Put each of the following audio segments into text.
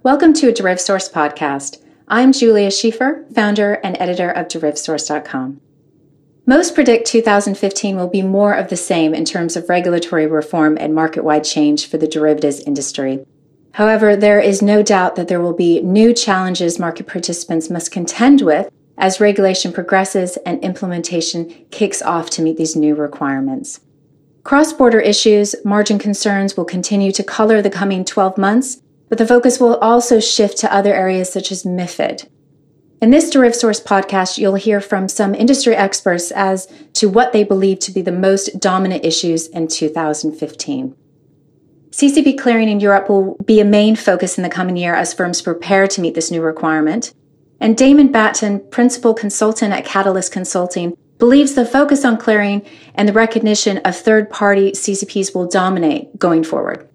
Welcome to a DerivSource podcast. I'm Julia Schiefer, founder and editor of DerivSource.com. Most predict 2015 will be more of the same in terms of regulatory reform and market-wide change for the derivatives industry. However, there is no doubt that there will be new challenges market participants must contend with as regulation progresses and implementation kicks off to meet these new requirements. Cross-border issues, margin concerns will continue to color the coming 12 months, but the focus will also shift to other areas such as MiFID. In this DerivSource podcast, you'll hear from some industry experts as to what they believe to be the most dominant issues in 2015. CCP clearing in Europe will be a main focus in the coming year as firms prepare to meet this new requirement. And Damon Batten, principal consultant at Catalyst Consulting, believes the focus on clearing and the recognition of third-party CCPs will dominate going forward.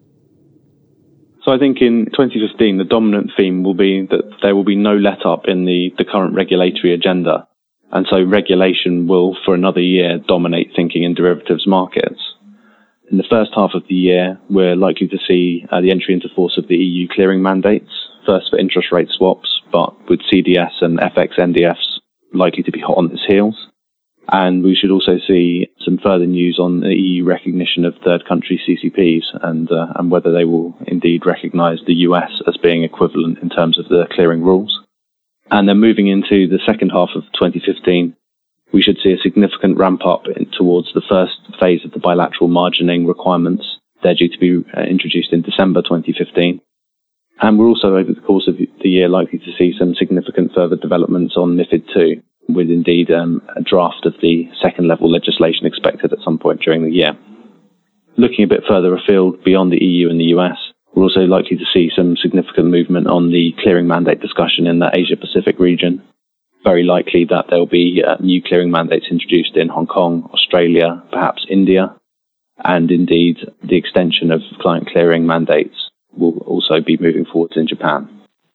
So I think in 2015, the dominant theme will be that there will be no let-up in the current regulatory agenda. And so regulation will, for another year, dominate thinking in derivatives markets. In the first half of the year, we're likely to see the entry into force of the EU clearing mandates, first for interest rate swaps, but with CDS and FX NDFs likely to be hot on its heels. And we should also see some further news on the EU recognition of third country CCPs and whether they will indeed recognise the US as being equivalent in terms of the clearing rules. And then moving into the second half of 2015, we should see a significant ramp up towards the first phase of the bilateral margining requirements. They're due to be introduced in December 2015. And we're also, over the course of the year, likely to see some significant further developments on MiFID II, with indeed a draft of the second level legislation expected at some point during the year. Looking a bit further afield beyond the EU and the US, we're also likely to see some significant movement on the clearing mandate discussion in the Asia-Pacific region. Very likely that there'll be new clearing mandates introduced in Hong Kong, Australia, perhaps India, and indeed the extension of client clearing mandates will also be moving forwards in Japan.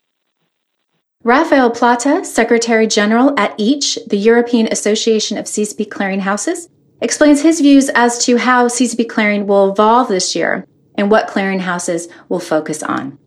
Rafael Plata, Secretary General at EACH, the European Association of CCP Clearinghouses, explains his views as to how CCP clearing will evolve this year and what clearinghouses will focus on.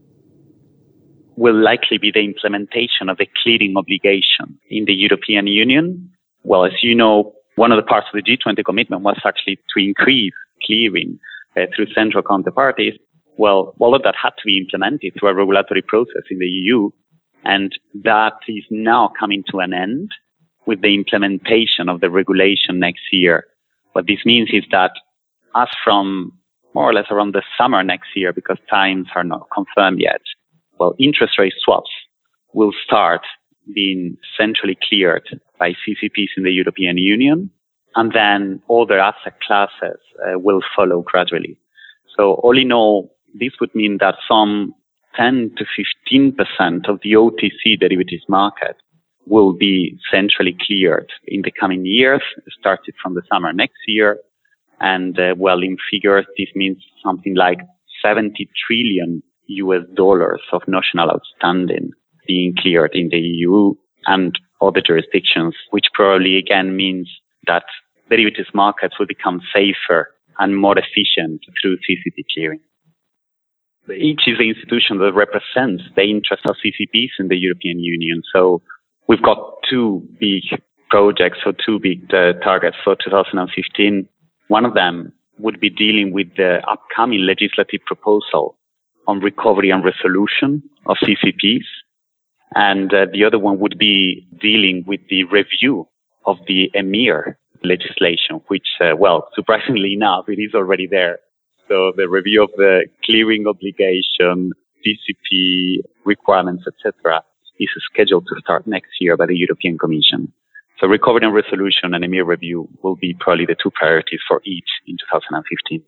Will likely be the implementation of the clearing obligation in the European Union. Well, as you know, one of the parts of the G20 commitment was actually to increase clearing through central counterparties. Well, all of that had to be implemented through a regulatory process in the EU, and that is now coming to an end with the implementation of the regulation next year. What this means is that as from more or less around the summer next year, because times are not confirmed yet, well, interest rate swaps will start being centrally cleared by CCPs in the European Union, and then other asset classes will follow gradually. So all in all, this would mean that some 10 to 15% of the OTC derivatives market will be centrally cleared in the coming years, started from the summer next year. And well, in figures, this means something like $70 trillion of notional outstanding being cleared in the EU and other jurisdictions, which probably again means that derivatives markets will become safer and more efficient through CCP clearing. EACH is the institution that represents the interests of CCPs in the European Union. So we've got two big projects or two big targets for 2015. One of them would be dealing with the upcoming legislative proposal on recovery and resolution of CCPs. And the other one would be dealing with the review of the EMIR legislation, which, well, surprisingly enough, it is already there. So the review of the clearing obligation, CCP requirements, etc., is scheduled to start next year by the European Commission. So recovery and resolution and EMIR review will be probably the two priorities for each in 2015.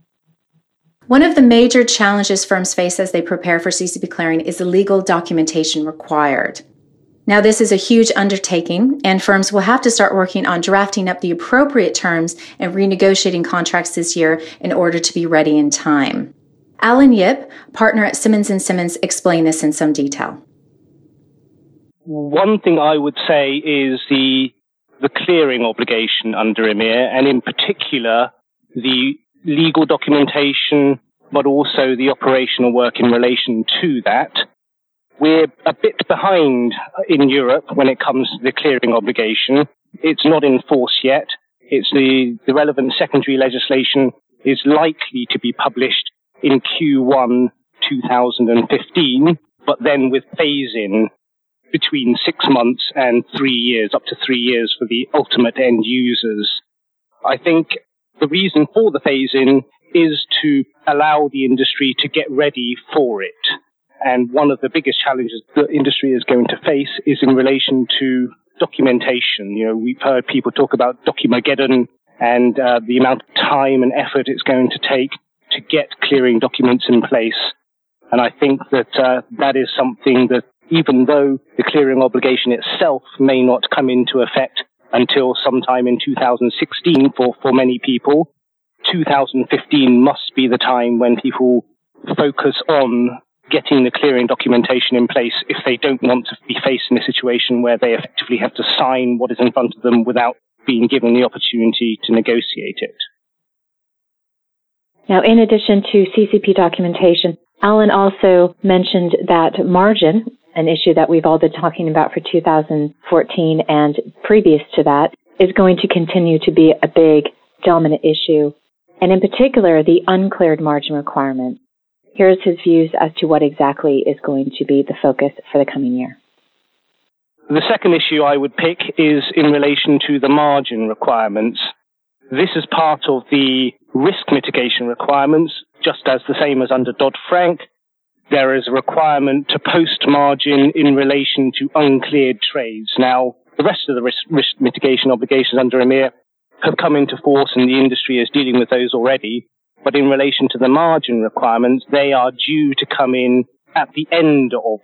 One of the major challenges firms face as they prepare for CCP clearing is the legal documentation required. Now, this is a huge undertaking, and firms will have to start working on drafting up the appropriate terms and renegotiating contracts this year in order to be ready in time. Alan Yip, partner at Simmons & Simmons, explained this in some detail. One thing I would say is the clearing obligation under EMIR, and in particular, the legal documentation, but also the operational work in relation to that. We're a bit behind in Europe when it comes to the clearing obligation. It's not in force yet. It's the relevant secondary legislation is likely to be published in Q1 2015, but then with phase-in between 6 months and 3 years, up to 3 years for the ultimate end users. I think the reason for the phase-in is to allow the industry to get ready for it. And one of the biggest challenges the industry is going to face is in relation to documentation. You know, we've heard people talk about Documageddon and the amount of time and effort it's going to take to get clearing documents in place. And I think that that is something that, even though the clearing obligation itself may not come into effect until sometime in 2016 for many people, 2015 must be the time when people focus on getting the clearing documentation in place if they don't want to be faced in a situation where they effectively have to sign what is in front of them without being given the opportunity to negotiate it. Now, in addition to CCP documentation, Alan also mentioned that margin, an issue that we've all been talking about for 2014 and previous to that, is going to continue to be a big dominant issue, and in particular, the uncleared margin requirement. Here's his views as to what exactly is going to be the focus for the coming year. The second issue I would pick is in relation to the margin requirements. This is part of the risk mitigation requirements, just as the same as under Dodd-Frank. There is a requirement to post margin in relation to uncleared trades. Now, the rest of the risk mitigation obligations under EMIR have come into force and the industry is dealing with those already. But in relation to the margin requirements, they are due to come in at the end of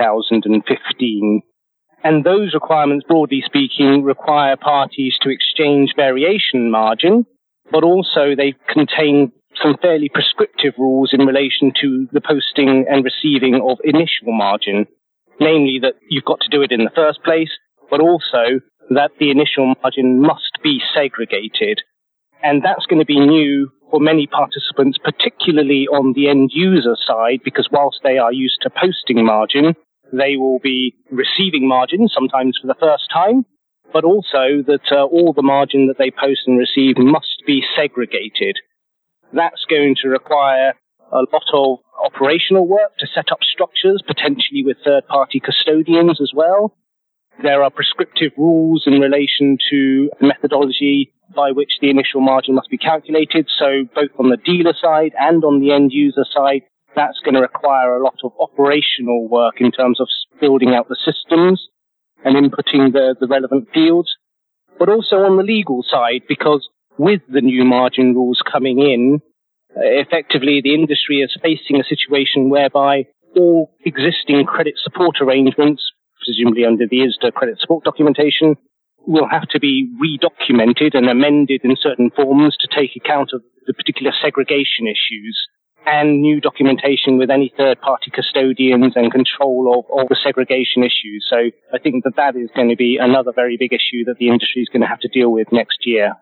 2015. And those requirements, broadly speaking, require parties to exchange variation margin, but also they contain some fairly prescriptive rules in relation to the posting and receiving of initial margin, namely that you've got to do it in the first place, but also that the initial margin must be segregated. And that's going to be new for many participants, particularly on the end user side, because whilst they are used to posting margin, they will be receiving margin, sometimes for the first time, but also that all the margin that they post and receive must be segregated. That's going to require a lot of operational work to set up structures, potentially with third-party custodians as well. There are prescriptive rules in relation to the methodology by which the initial margin must be calculated. So both on the dealer side and on the end user side, that's going to require a lot of operational work in terms of building out the systems and inputting the relevant fields, but also on the legal side, because with the new margin rules coming in, effectively the industry is facing a situation whereby all existing credit support arrangements, presumably under the ISDA credit support documentation, will have to be redocumented and amended in certain forms to take account of the particular segregation issues, and new documentation with any third-party custodians and control of the segregation issues. So I think that is going to be another very big issue that the industry is going to have to deal with next year.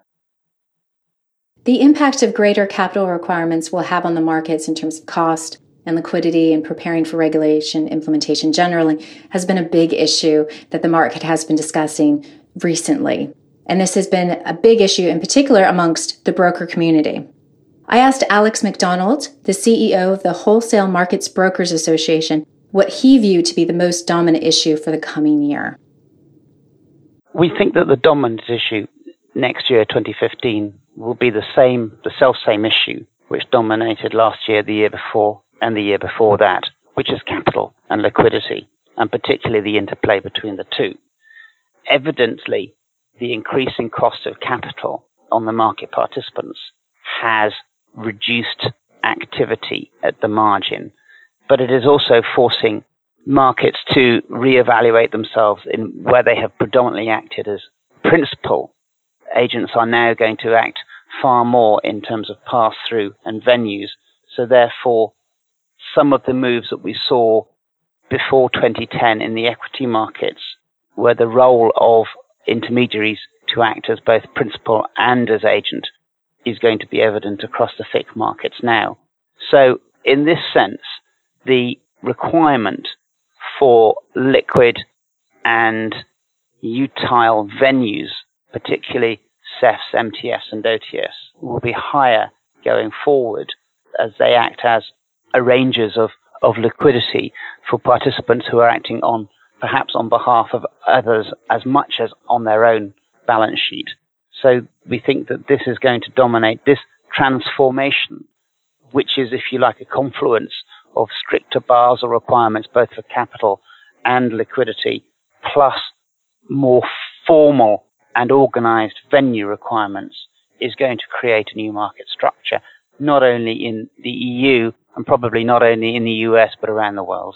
The impact of greater capital requirements will have on the markets in terms of cost and liquidity and preparing for regulation implementation generally has been a big issue that the market has been discussing recently. And this has been a big issue in particular amongst the broker community. I asked Alex McDonald, the CEO of the Wholesale Markets Brokers Association, what he viewed to be the most dominant issue for the coming year. We think that the dominant issue next year, 2015, will be the self-same issue which dominated last year, the year before, and the year before that, which is capital and liquidity, and particularly the interplay between the two. Evidently, the increasing cost of capital on the market participants has reduced activity at the margin, but it is also forcing markets to reevaluate themselves in where they have predominantly acted as principal. Agents are now going to act far more in terms of pass-through and venues, so therefore some of the moves that we saw before 2010 in the equity markets, where the role of intermediaries to act as both principal and as agent is going to be evident across the FIC markets now. So in this sense, the requirement for liquid and utile venues, particularly CEFs, MTFs and OTFs, will be higher going forward as they act as arrangers of liquidity for participants who are acting on perhaps on behalf of others as much as on their own balance sheet. So we think that this is going to dominate this transformation, which is, if you like, a confluence of stricter Basel requirements, both for capital and liquidity, plus more formal and organized venue requirements, is going to create a new market structure, not only in the EU and probably not only in the US, but around the world.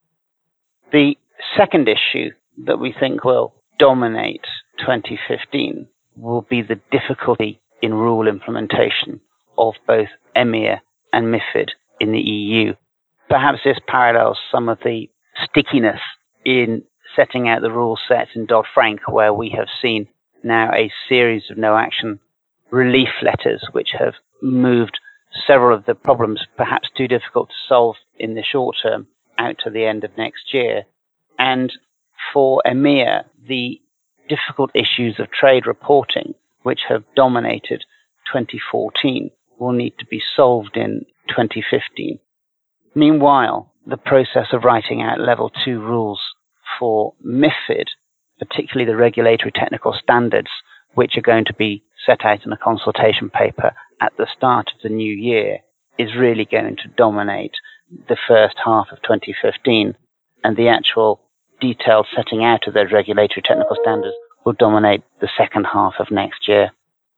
The second issue that we think will dominate 2015 will be the difficulty in rule implementation of both EMIR and MiFID in the EU. Perhaps this parallels some of the stickiness in setting out the rule sets in Dodd-Frank, where we have seen now a series of no-action relief letters which have moved several of the problems perhaps too difficult to solve in the short term out to the end of next year. And for EMIR, the difficult issues of trade reporting, which have dominated 2014, will need to be solved in 2015. Meanwhile, the process of writing out level 2 rules for MiFID, particularly the regulatory technical standards, which are going to be set out in a consultation paper at the start of the new year, is really going to dominate the first half of 2015, and the actual detailed setting out of those regulatory technical standards will dominate the second half of next year.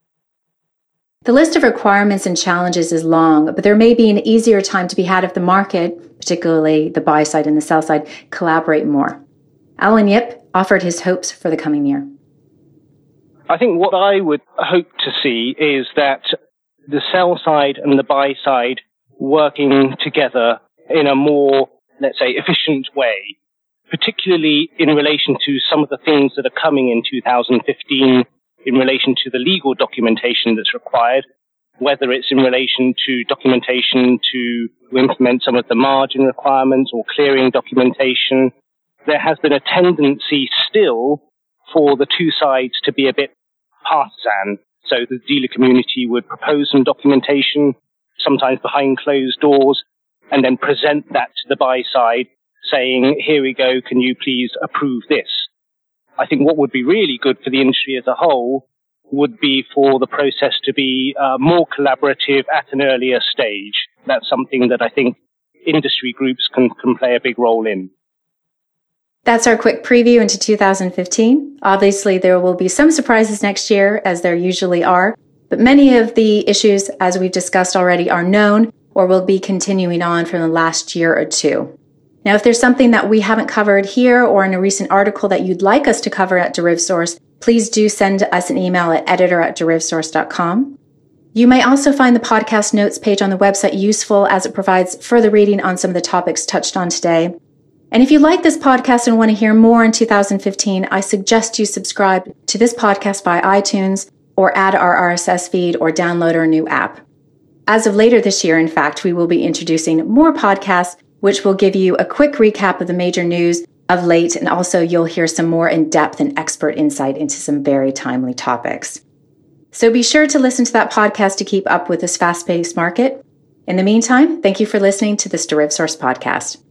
The list of requirements and challenges is long, but there may be an easier time to be had if the market, particularly the buy side and the sell side, collaborate more. Alan Yip offered his hopes for the coming year. I think what I would hope to see is that the sell side and the buy side working together in a more, let's say, efficient way, particularly in relation to some of the things that are coming in 2015 in relation to the legal documentation that's required, whether it's in relation to documentation to implement some of the margin requirements or clearing documentation. There has been a tendency still for the two sides to be a bit partisan. So the dealer community would propose some documentation, sometimes behind closed doors, and then present that to the buy side, saying, here we go, can you please approve this? I think what would be really good for the industry as a whole would be for the process to be more collaborative at an earlier stage. That's something that I think industry groups can play a big role in. That's our quick preview into 2015. Obviously, there will be some surprises next year, as there usually are, but many of the issues, as we've discussed already, are known or will be continuing on from the last year or two. Now, if there's something that we haven't covered here or in a recent article that you'd like us to cover at DerivSource, please do send us an email at editor@derivsource.com. You may also find the podcast notes page on the website useful as it provides further reading on some of the topics touched on today. And if you like this podcast and want to hear more in 2015, I suggest you subscribe to this podcast via iTunes or add our RSS feed or download our new app. As of later this year, in fact, we will be introducing more podcasts, which will give you a quick recap of the major news of late, and also you'll hear some more in-depth and expert insight into some very timely topics. So be sure to listen to that podcast to keep up with this fast-paced market. In the meantime, thank you for listening to this DerivSource podcast.